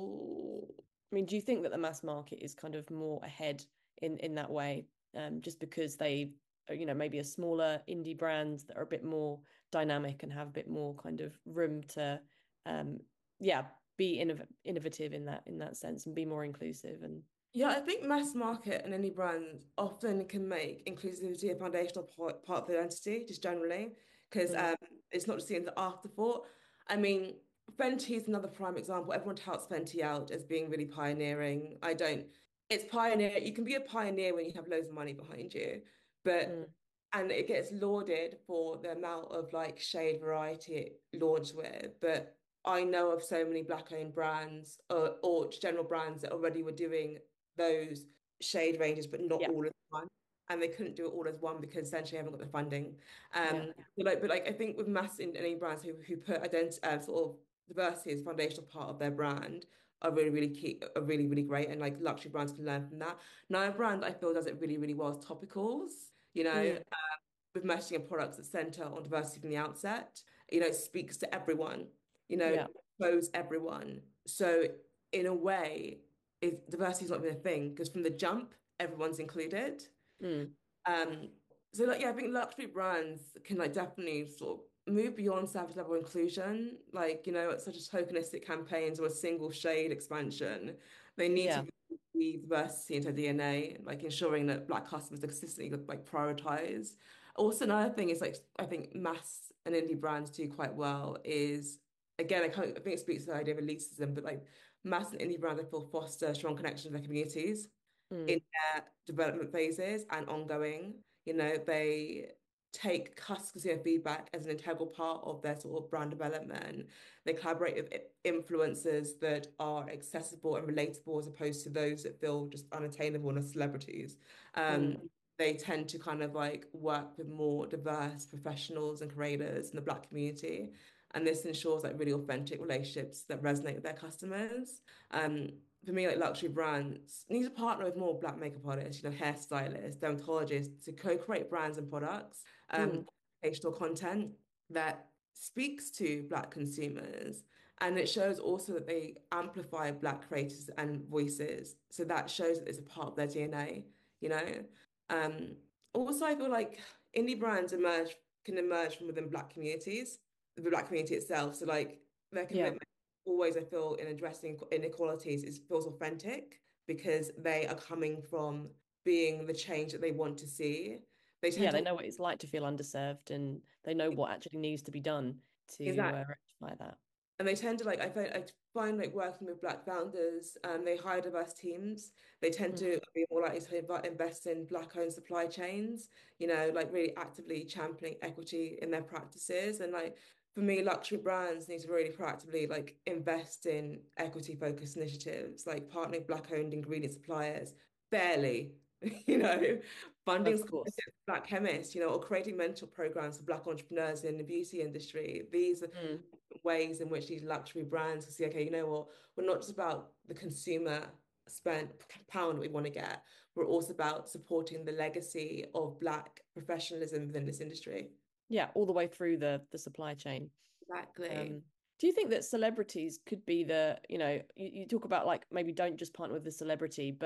ooh, I mean, do you think that the mass market is kind of more ahead in in that way, um, just because they, are, you know, maybe a smaller indie brands that are a bit more dynamic and have a bit more kind of room to, um, yeah, be innov innovative in that in that sense and be more inclusive and Yeah, I think mass market and any brand often can make inclusivity a foundational part, part of their identity, just generally, because mm, um, it's not just seen as an afterthought. I mean, Fenty is another prime example. Everyone touts Fenty out as being really pioneering. I don't. It's pioneer. You can be a pioneer when you have loads of money behind you, but mm, and it gets lauded for the amount of like shade variety it launched with. But I know of so many black-owned brands or, or general brands that already were doing those shade ranges, but not yeah, all as one. And they couldn't do it all as one because essentially they haven't got the funding. yeah, Um, but like, but like I think with mass in any brands who who put ident uh, sort of diversity as a foundational part of their brand are really, really key, are really, really great. And like luxury brands can learn from that. Now, a brand I feel does it really, really well is Topicals. You know, mm, with messaging and products that center on diversity from the outset. You know, it speaks to everyone, you know, yeah, shows everyone. So in a way, if diversity's not been a thing, because from the jump, everyone's included. mm, Um, so like yeah, I think luxury brands can like definitely sort of move beyond surface level inclusion, like you know, it's such as tokenistic campaigns or a single shade expansion. They need yeah, to weave diversity into D N A, like ensuring that Black customers are consistently like prioritized. Also, another thing is like I think mass and indie brands do quite well is again, I kind of, I think it speaks to the idea of elitism, but like mass and indie brands I feel foster strong connections with their communities in mm, their development phases and ongoing. You know, they take customer feedback as an integral part of their sort of brand development. They collaborate with influencers that are accessible and relatable as opposed to those that feel just unattainable and are celebrities. Um, mm, they tend to kind of like work with more diverse professionals and creators in the Black community. And this ensures like really authentic relationships that resonate with their customers. Um, for me, like luxury brands need to partner with more Black makeup artists, you know, hairstylists, dermatologists to co-create brands and products, um, mm, educational content that speaks to Black consumers. And it shows also that they amplify Black creators and voices. So that shows that it's a part of their D N A, you know? Um, Also, I feel like indie brands emerge can emerge from within Black communities, the Black community itself. So like their yeah. commitment always I feel in addressing inequalities is feels authentic because they are coming from being the change that they want to see. They Yeah, tend they to know what it's like to feel underserved and they know what actually needs to be done to uh, exactly, rectify that. and they tend to like I find I find like working with Black founders, um, they hire diverse teams. They tend to Mm. be more likely to inv- invest in Black-owned supply chains. You know, like really actively championing equity in their practices and like. For me, luxury brands need to really proactively like invest in equity-focused initiatives, like partnering Black-owned ingredient suppliers fairly, you know, funding Of course. scholarships for Black chemists, you know, or creating mentor programs for Black entrepreneurs in the beauty industry. These are Mm. ways in which these luxury brands can see, okay, you know what, we're not just about the consumer spent pound we want to get, we're also about supporting the legacy of Black professionalism within this industry. Yeah, all the way through the the supply chain. Exactly. Um, do you think that celebrities could be the, you know, you, you talk about like maybe don't just partner with the celebrity, but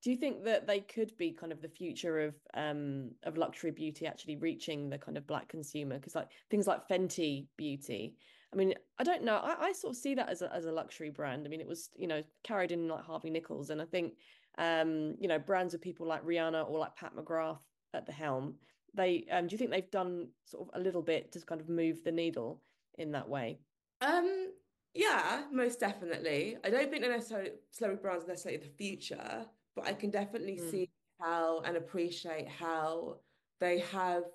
Do you think that they could be kind of the future of um of luxury beauty actually reaching the kind of black consumer? Because like things like Fenty Beauty, I mean, I don't know. I, I sort of see that as a as a luxury brand. I mean, it was, you know, carried in like Harvey Nichols, and I think um, you know, brands with people like Rihanna or like Pat McGrath at the helm, they um do you think they've done sort of a little bit to kind of move the needle in that way? Um, yeah, most definitely. I don't think they're necessarily celebrity brands are necessarily the future, but I can definitely Mm, see how and appreciate how they have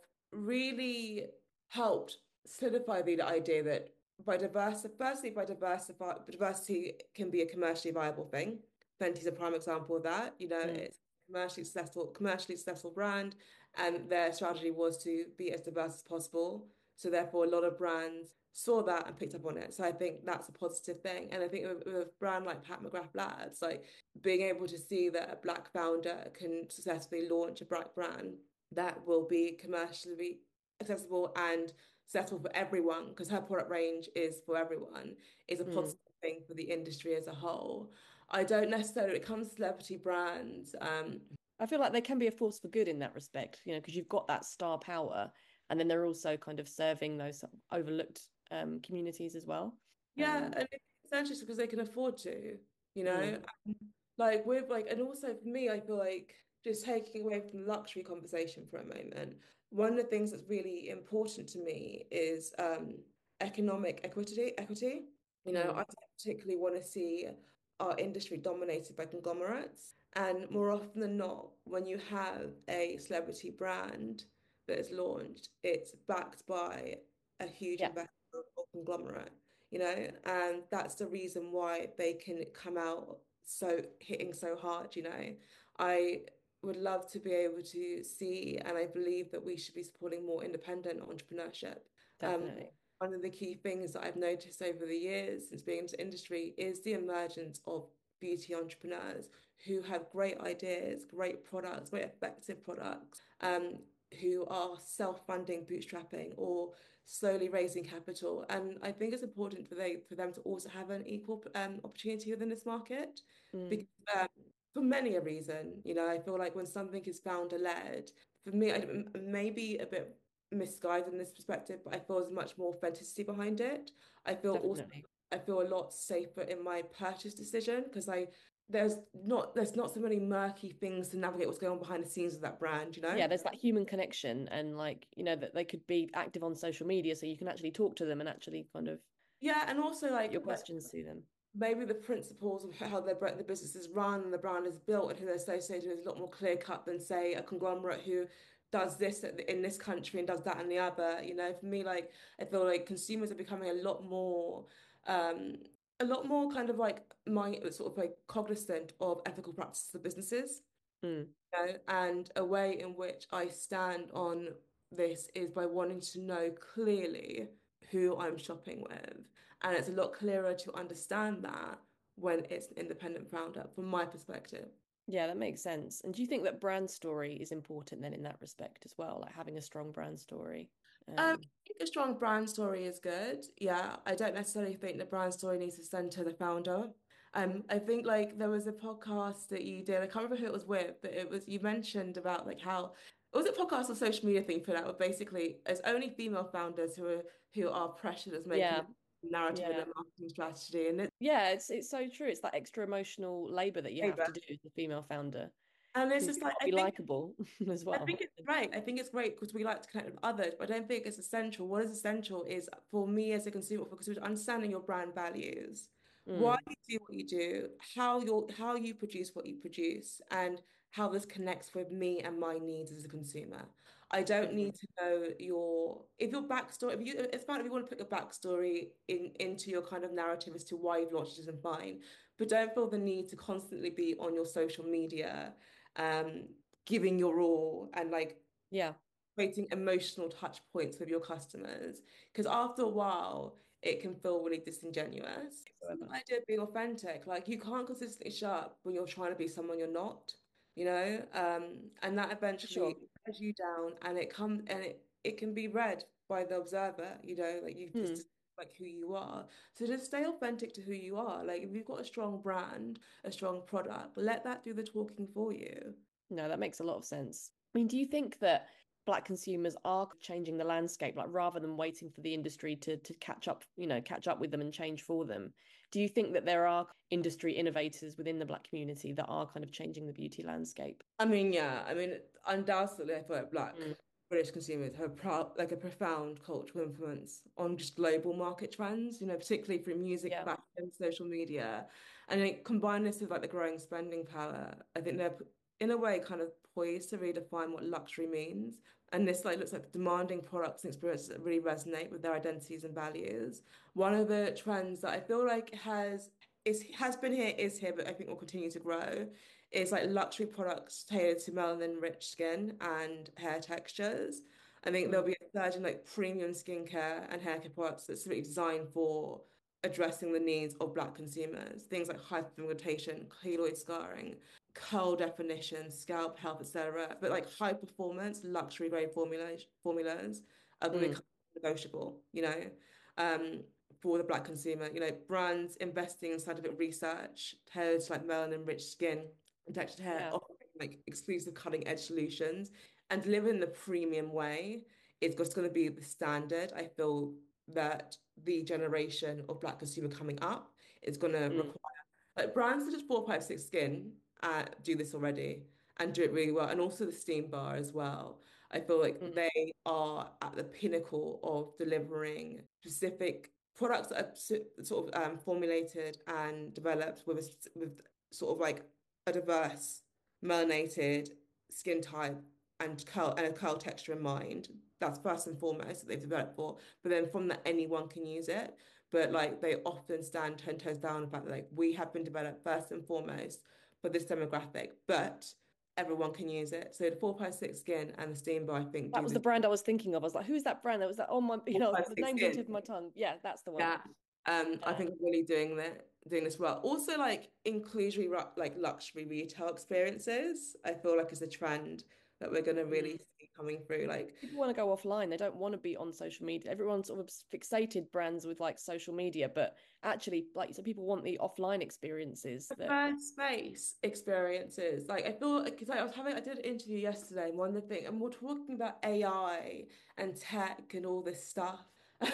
really helped solidify the idea that by diverse, firstly, by diversify, diversity can be a commercially viable thing. Fenty's a prime example of that. You know, mm, it's a commercially successful, commercially successful brand, and their strategy was to be as diverse as possible. So therefore, a lot of brands saw that and picked up on it. So I think that's a positive thing. And I think with, with a brand like Pat McGrath Labs, like being able to see that a black founder can successfully launch a black brand that will be commercially accessible and successful for everyone, because her product range is for everyone, is a mm. positive thing for the industry as a whole. I don't necessarily, when it comes to celebrity brands, um, I feel like they can be a force for good in that respect, you know, because you've got that star power, and then they're also kind of serving those overlooked um, communities as well. yeah, Um, and it's interesting because they can afford to, you know. mm, Like with like, and also for me, I feel like just taking away from the luxury conversation for a moment, one of the things that's really important to me is um economic equity, equity. You know, I mm, don't particularly want to see our industry dominated by conglomerates. And more often than not, when you have a celebrity brand that is launched, it's backed by a huge yeah, investor or conglomerate, you know, and that's the reason why they can come out so hitting so hard, you know. I would love to be able to see, and I believe that we should be supporting more independent entrepreneurship. Um, definitely. one of the key things that I've noticed over the years since being into industry is the emergence of beauty entrepreneurs who have great ideas, great products, very effective products, um, who are self-funding, bootstrapping, or slowly raising capital. And I think it's important for they for them to also have an equal um, opportunity within this market because Mm, um, for many a reason, you know, I feel like when something is founder-led, for me, I maybe a bit misguided in this perspective, but I feel there's much more authenticity behind it. I feel also definitely. I feel a lot safer in my purchase decision because I there's not there's not so many murky things to navigate what's going on behind the scenes of that brand, you Yeah, know? there's that human connection, and like, you know, that they could be active on social media, so you can actually talk to them and actually kind of Yeah, and also put your like like questions to them. maybe the principles of how their the business is run and the brand is built and who they're associated with is a lot more clear cut than say a conglomerate who does this in this country and does that in the other. You know, for me, like I feel like consumers are becoming a lot more um a lot more kind of like my sort of like cognizant of ethical practices of businesses, Mm. you know, and a way in which I stand on this is by wanting to know clearly who I'm shopping with. And it's a lot clearer to understand that when it's an independent founder, from my perspective. Yeah, that makes sense. And do you think that brand story is important then in that respect as well, like having a strong brand story? Um, Um, I think a strong brand story is good. Yeah, I don't necessarily think the brand story needs to center the founder. Um, I think like there was a podcast that you did, I can't remember who it was with, but it was you mentioned about like how it was a podcast or social media thing for that, where basically it's only female founders who are who are pressured as making yeah, the narrative and yeah. their marketing strategy. And Yeah, it's it's so true. It's that extra emotional labor that you have to it's do as a female founder and it's because just you've like got to I be think likable as I think well. it's great. I think it's great because we like to connect with others, but I don't think it's essential. What is essential is for me as a consumer, for consumers, understanding your brand values, why Mm, you do what you do, how you how you produce what you produce, and how this connects with me and my needs as a consumer. I don't need mm. to know your if your backstory. If you, it's fine if you want to put your backstory in into your kind of narrative as to why you've launched it, and fine, but don't feel the need to constantly be on your social media. Um, Giving your all and like Yeah, creating emotional touch points with your customers. Because after a while, it can feel really disingenuous. It's the whatsoever. idea of being authentic. Like you can't consistently show up when you're trying to be someone you're not, you know? Um, and that For sure. eventually wears you down and it comes and it, it can be read by the observer, you know, like you've Hmm. just like who you are. So just stay authentic to who you are. Like if you've got a strong brand, a strong product, let that do the talking for you. No, that makes a lot of sense. I mean, do you think that black consumers are changing the landscape, like rather than waiting for the industry to to catch up, you know, catch up with them and change for them? Do you think that there are industry innovators within the black community that are kind of changing the beauty landscape? I mean, yeah, I mean, undoubtedly, I feel like black Mm, British consumers have pro like a profound cultural influence on just global market trends, you know, particularly through music, yeah. fashion, social media. And then combine this with like the growing spending power, I think they're in a way kind of poised to redefine what luxury means. And this like looks like demanding products and experiences that really resonate with their identities and values. One of the trends that I feel like has is has been here, is here, but I think will continue to grow is like luxury products tailored to melanin rich skin and hair textures. I think Mm, there'll be a surge in like premium skincare and haircare products that's really designed for addressing the needs of Black consumers. Things like hyperpigmentation, keloid scarring, curl definition, scalp health, et cetera. But like high performance, luxury grade formulas formulas are mm, becoming negotiable, you know. Um, for the Black consumer, you know, brands investing in scientific research tailored to like melanin rich skin protected hair, yeah. offering like exclusive cutting edge solutions and delivering the premium way is just going to be the standard. I feel that the generation of Black consumer coming up is going to Mm, require like brands such as four five six Skin uh, do this already and do it really well, and also the Steam Bar as well. I feel like mm, they are at the pinnacle of delivering specific products that are s- sort of um, formulated and developed with a, s- with sort of like a diverse, melanated skin type and curl and a curl texture in mind. That's first and foremost that they've developed for. But then from that, anyone can use it. But like they often stand ten toes down about that, like we have been developed first and foremost for this demographic, but everyone can use it. So the four five six skin and the Steam Bar, I think, that do was the the brand I was thinking of. I was like, who's that brand? That was that on my, you know, the four five six name's on the tip skin. of my tongue. Yeah, that's the one. Yeah. Um, I Yeah. think I'm really doing that, doing this well. Also, like inclusionary, ru- like luxury retail experiences, I feel like is a trend that we're going to really Mm. see coming through. Like People want to go offline. They don't want to be on social media. Everyone's sort of fixated brands with like social media, but actually, like you said, people want the offline experiences that. first space experiences. Like I feel because I was having I did an interview yesterday and one of the things and we're talking about A I and tech and all this stuff.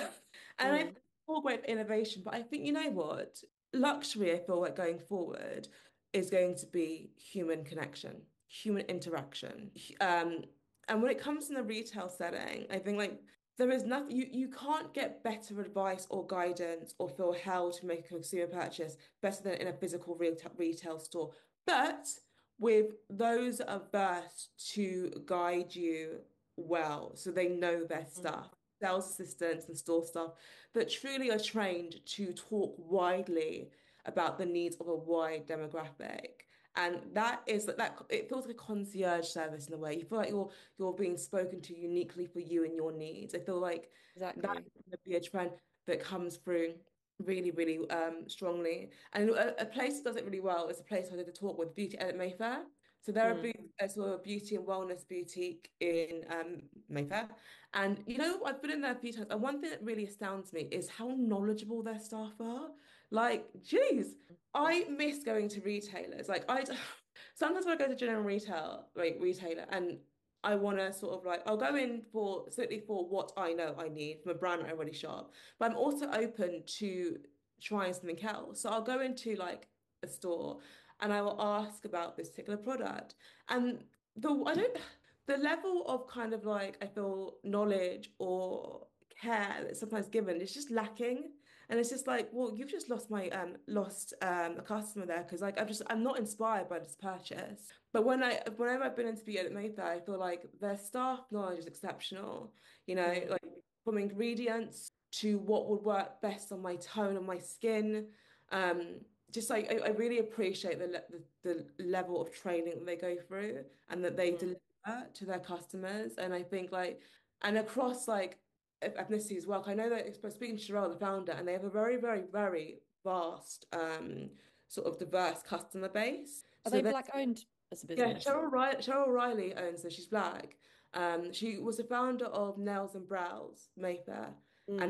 And I think Mm, it's all great innovation, but I think you know what? Luxury, I feel like going forward is going to be human connection, human interaction. Um, and when it comes in the retail setting, I think like there is nothing you you can't get better advice or guidance or feel held to make a consumer purchase better than in a physical retail retail store. But with those that are versed to guide you well, so they know their mm, stuff, sales assistants and store staff that truly are trained to talk widely about the needs of a wide demographic. And that is that that it feels like a concierge service in a way. You feel like you're you're being spoken to uniquely for you and your needs. I feel like that exactly. is going to be a trend that comes through really, really um, strongly. And a, a place that does it really well is a place I did a talk with, Beauty Edit Mayfair. So they're a, Mm. boutique, a sort of beauty and wellness boutique in um, Mayfair. And you know, I've been in there a few times, and one thing that really astounds me is how knowledgeable their staff are. Like, geez, I miss going to retailers. Like, I sometimes when I go to general retail, like retailer, and I want to sort of like I'll go in for certainly for what I know I need from a brand I already shop, but I'm also open to trying something else. So I'll go into like a store and I will ask about this particular product, and the I don't the level of kind of like I feel knowledge or care that's sometimes given is just lacking. And it's just like, well, you've just lost my um lost um a customer there because like I've just I'm not inspired by this purchase. But when I whenever I've been into Beauty at Mayfair, I feel like their staff knowledge is exceptional. You know, Mm. like from ingredients to what would work best on my tone and my skin. Um, just like I, I really appreciate the, le the the level of training that they go through and that they Mm. deliver to their customers. And I think like and across like ethnicity as well. I know that speaking to Sherelle, the founder, and they have a very, very, very vast um sort of diverse customer base. Are So they that black owned as a yeah, business? Cheryl Riley, Cheryl Riley owns her. She's black. Um, she was the founder of Nails and Brows Mayfair, and Mm.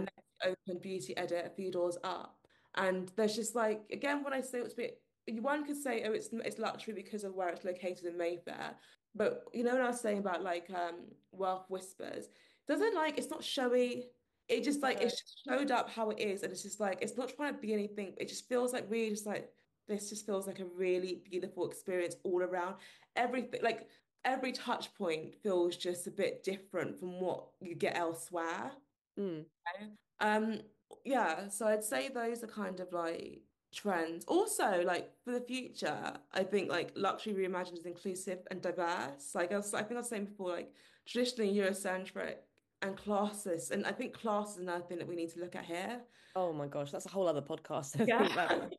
open beauty edit a few doors up. And there's just like, again, when I say it's a bit, one could say, oh, it's it's luxury because of where it's located in Mayfair. But you know what I was saying about like um Wealth Whispers, doesn't like it's not showy. It just like No. it's just showed up how it is, and it's just like it's not trying to be anything. It just feels like really just like this just feels like a really beautiful experience all around. Everything like every touch point feels just a bit different from what you get elsewhere. Mm. Um, yeah, so I'd say those are kind of like trends. Also, like for the future, I think like luxury reimagined is inclusive and diverse. Like I was, I think I was saying before, like traditionally Eurocentric and classless, and I think class is another thing that we need to look at here. Oh my gosh, that's a whole other podcast. I Yeah. think that one.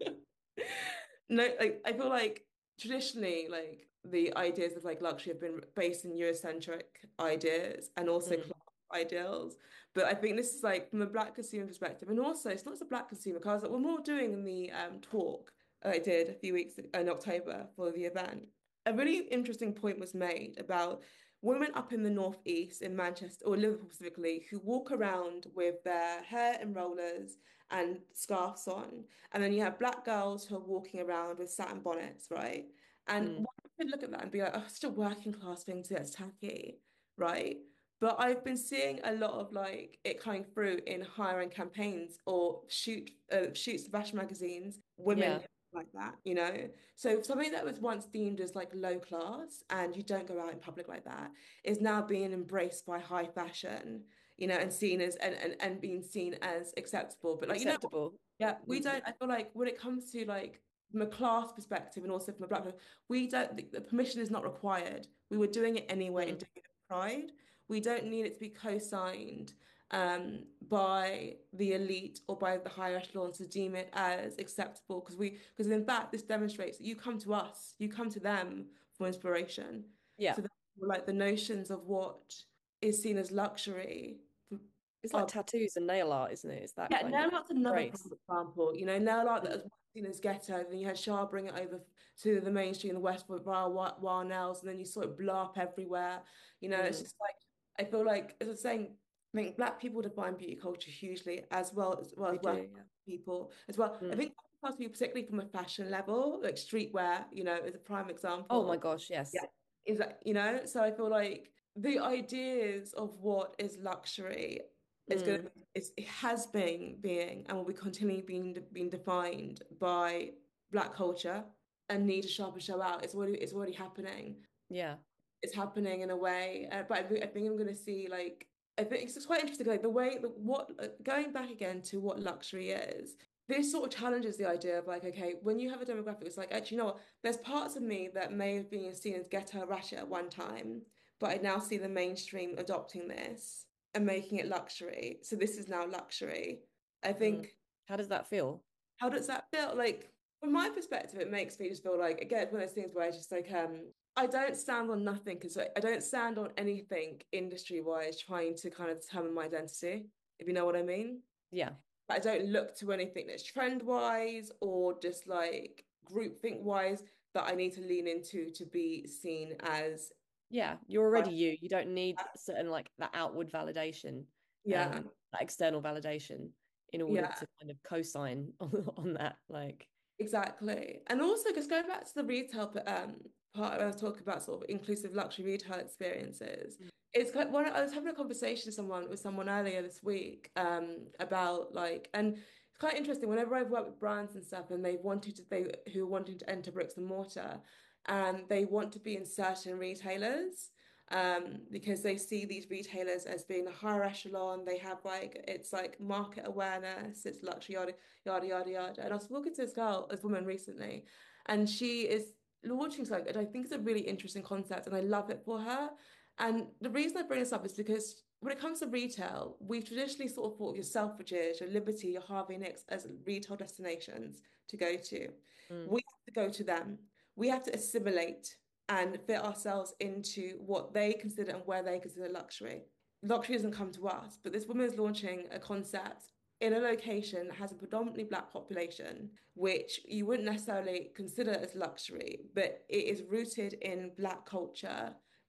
No, like I feel like traditionally, like the ideas of like luxury have been based in Eurocentric ideas and also class Mm. ideals. But I think this is like from a black consumer perspective, and also it's not just a black consumer because like, we're more doing in the um, talk I did a few weeks in October for the event. A really interesting point was made about women up in the northeast in Manchester or Liverpool specifically who walk around with their hair in rollers and scarves on, and then you have black girls who are walking around with satin bonnets, right? And Mm. one could look at that and be like, oh, it's just a working class thing to get tacky, right? But I've been seeing a lot of like it coming through in higher end campaigns or shoot uh, shoots to fashion magazines, women Yeah, like that, you know? So something that was once deemed as like low class and you don't go out in public like that is now being embraced by high fashion, you know, and seen as and, and, and being seen as acceptable. But like, you know, acceptable. yeah, we Mm. don't. I feel like when it comes to like from a class perspective and also from a black, we don't. The, the permission is not required. We were doing it anyway and Mm. doing it with pride. We don't need it to be co-signed um, by the elite or by the higher echelons to deem it as acceptable. Because we, because in fact, this demonstrates that you come to us, you come to them for inspiration. Yeah, So that, like the notions of what is seen as luxury it's like are tattoos and nail art, isn't it? It's that yeah, kind of nail art's another prime grace. example. You know, nail art that Mm. was once seen as ghetto, then you had Shah bring it over to the mainstream in the West with wild, wild, wild nails, and then you saw it blow up everywhere. You know, it's Mm. just like I feel like as I was saying, I think Black people define beauty culture hugely, as well as well We as do, working yeah. people as well. I Mm. think class people, particularly from a fashion level, like streetwear, you know, is a prime Oh my example. gosh, yes. Yeah, is that you know? So I feel like the ideas of what is luxury is going Mm. to it's, it has been being and will be continually being being defined by Black culture and need to sharpen show out. It's already it's already happening. Yeah. It's happening in a way, uh, but I, think- I think I'm going to see like I think it's just quite interesting, like the way the, what uh, going back again to what luxury is. This sort of challenges the idea of like, okay, when you have a demographic, it's like, actually, you know what? There's parts of me that may have been seen as ghetto ratchet at one time, but I now see the mainstream adopting this and making it luxury. So this is now luxury. I Mm. think, How does that feel? how does that feel? Like, from my perspective, it makes me just feel like, again, it's one of those things where I just like, um, I don't stand on nothing because I I don't stand on anything industry-wise trying to kind of determine my identity, if you know what I mean. Yeah. I don't look to anything that's trend-wise or just like groupthink-wise that I need to lean into to be seen as, Yeah, you're already you. You don't need certain like that outward validation, yeah, um, that external validation in order yeah. to kind of co-sign on, on that. Like, Exactly. And also, just going back to the retail um, part, when I was talking about sort of inclusive luxury retail experiences, mm. it's kind when I was having a conversation with someone with someone earlier this week um, about like, and it's quite interesting. Whenever I've worked with brands and stuff, and they've wanted to, they who are wanting to enter bricks and mortar, and they want to be in certain retailers. Um, because they see these retailers as being a higher echelon, they have like it's like market awareness, it's luxury yada yada yada. And I was talking to this girl, this woman recently, and she is launching something that I think is a really interesting concept, and I love it for her. And the reason I bring this up is because when it comes to retail, we've traditionally sort of thought of your Selfridges, your Liberty, your Harvey Nicks as retail destinations to go to. Mm. We have to go to them. We have to assimilate and fit ourselves into what they consider and where they consider luxury. Luxury doesn't come to us, but this woman is launching a concept in a location that has a predominantly black population, which you wouldn't necessarily consider as luxury, but it is rooted in black culture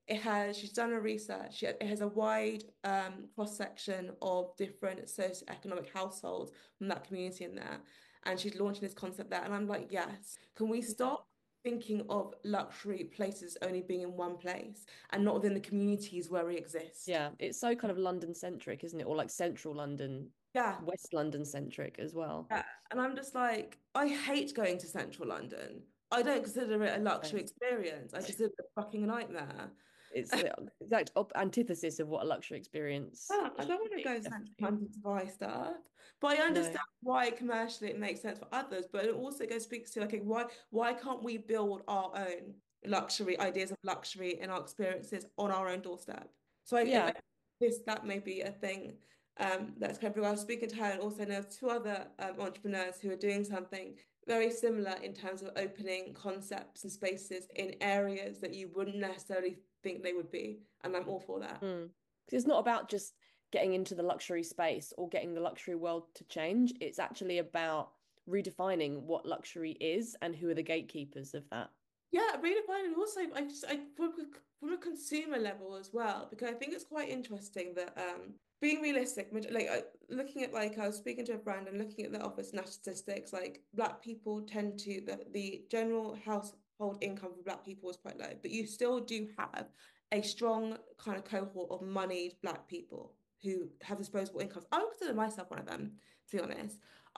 It has, she's done a research. It has a wide um, cross-section of different socioeconomic households from that community in there. And she's launching this concept there. And I'm like, yes, can we Yeah. stop thinking of luxury places only being in one place and not within the communities where we exist? Yeah, it's so kind of London centric, isn't it? Or like central London, Yeah. West London centric as well. Yeah. And I'm just like, I hate going to central London. I don't consider it a luxury Right. experience. I consider it a fucking nightmare. It's the exact op antithesis of what a luxury experience Yeah, I should don't want to be, go central definitely. London to buy stuff, but I No. understand why commercially it makes sense for others. But it also goes speaks to like, okay, why why can't we build our own luxury ideas of luxury and our experiences on our own doorstep? So I, I Yeah. I- this that may be a thing um, that's kind of. I was speaking to her, and also know two other um, entrepreneurs who are doing something very similar in terms of opening concepts and spaces in areas that you wouldn't necessarily think they would be, and I'm all for that. Mm. 'Cause it's not about just getting into the luxury space or getting the luxury world to change. It's actually about redefining what luxury is and who are the gatekeepers of that. Yeah, redefining and also I just I from a, from a consumer level as well, because I think it's quite interesting that um being realistic, maj- like I, looking at like I was speaking to a friend and looking at the Office national statistics, like black people tend to the, the general household income for black people is quite low, but you still do have a strong kind of cohort of moneyed black people who have disposable incomes. I would consider myself one of them, to be honest.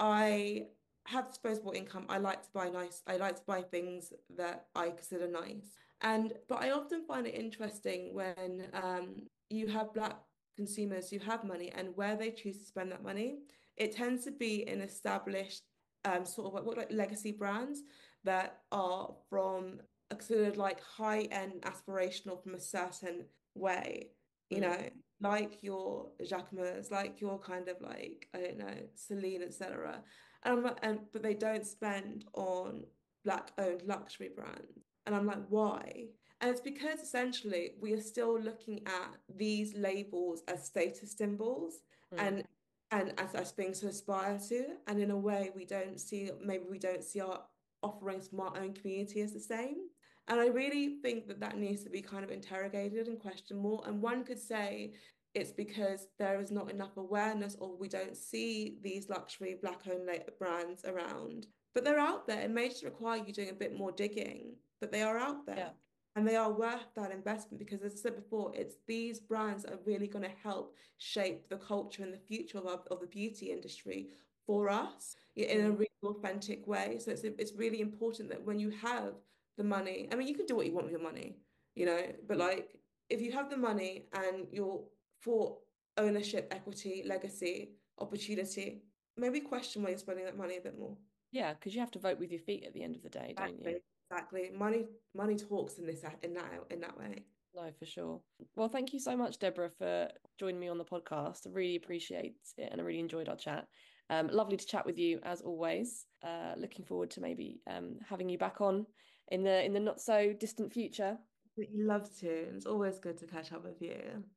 I have disposable income. I like to buy nice, I like to buy things that I consider nice. And but I often find it interesting when um you have black consumers who have money and where they choose to spend that money, it tends to be in established um sort of like what like legacy brands that are from considered like high-end aspirational from a certain way. You Mm. know, like your Jacquemus, like your kind of like, I don't know, Celine, et cetera. And I'm like, and but they don't spend on black-owned luxury brands. And I'm like, why? And it's because essentially we are still looking at these labels as status symbols Mm. and and as, as things to aspire to. And in a way, we don't see, maybe we don't see our offerings from our own community as the same. And I really think that that needs to be kind of interrogated and questioned more. And one could say it's because there is not enough awareness or we don't see these luxury black-owned brands around. But they're out there. It may just require you doing a bit more digging, but they are out Yeah. there. And they are worth that investment because, as I said before, it's these brands that are really going to help shape the culture and the future of, our, of the beauty industry for us in a Mm. really authentic way. So it's it's really important that when you have the money, I mean, you can do what you want with your money, you know, but like if you have the money and you're for ownership, equity, legacy, opportunity, maybe question why you're spending that money a bit more. Yeah, because you have to vote with your feet at the end of the day, don't you? Exactly. Exactly. Money, money talks in this in that in that way. No, for sure. Well, thank you so much, Deborah, for joining me on the podcast. I really appreciate it and I really enjoyed our chat. Um, lovely to chat with you as always. Uh, looking forward to maybe um, having you back on in the in the not so distant future. We'd love to. It's always good to catch up with you.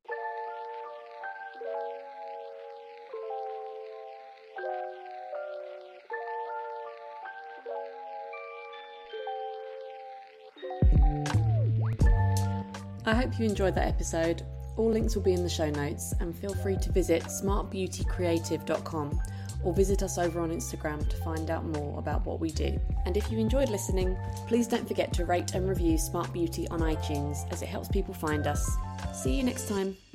I hope you enjoyed that episode. All links will be in the show notes, and feel free to visit smart beauty creative dot com or visit us over on Instagram to find out more about what we do. And if you enjoyed listening, please don't forget to rate and review Smart Beauty on iTunes as it helps people find us. See you next time.